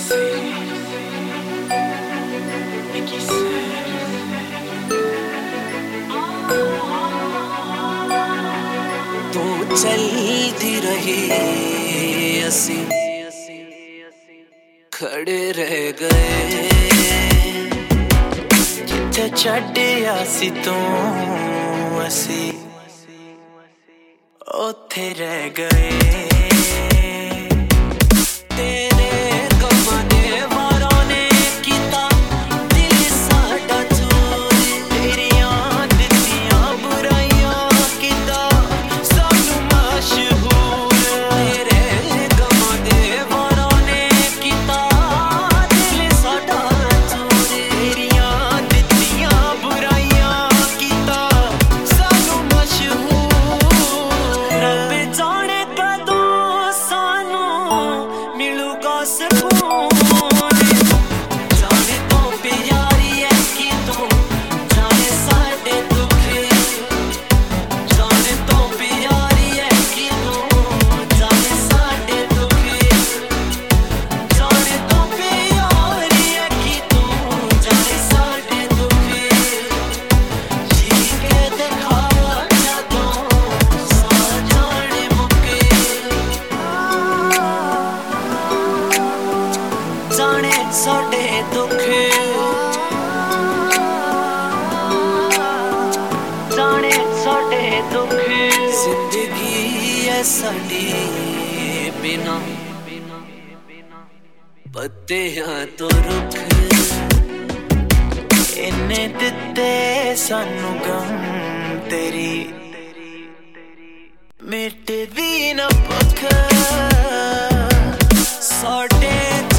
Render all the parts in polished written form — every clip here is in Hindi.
तू चलती रही असी खड़े रह गए जिथे छड्डिया सी तू असी ओथे रह गए। जाने साडे दुख जाने साडे दुख जिंदगी है साडी बिना पत्तियां तो रुख इन्ने दिते सानू गम तेरी मिटदी ना भुख साडे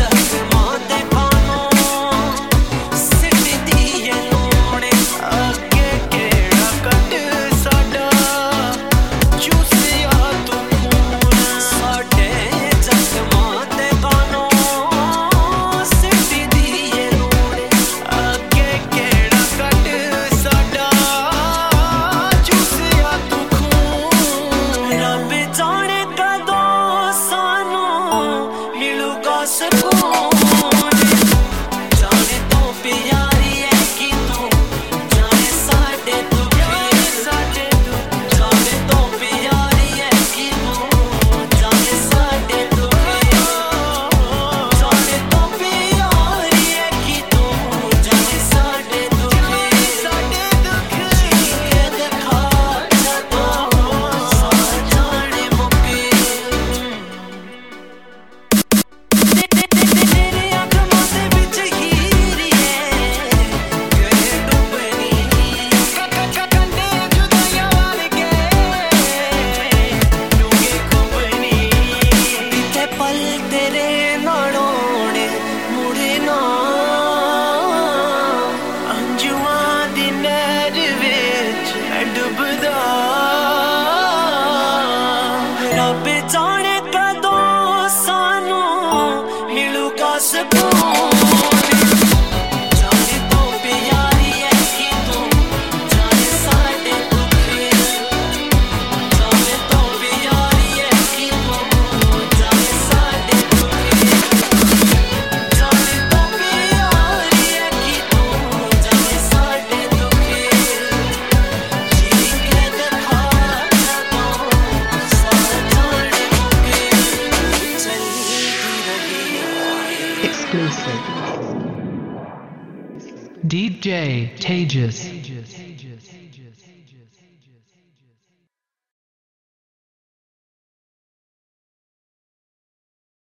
जाने कदों सानू मिलूगा सुकून जाने तो प्यारी है कि तू जाने साडे दुख जाने तो प्यारी है कि तू जाने साडे दुख जाने तो प्यारी है कि तू जाने साडे दुख जी के दिखा Exclusive DJ Tejas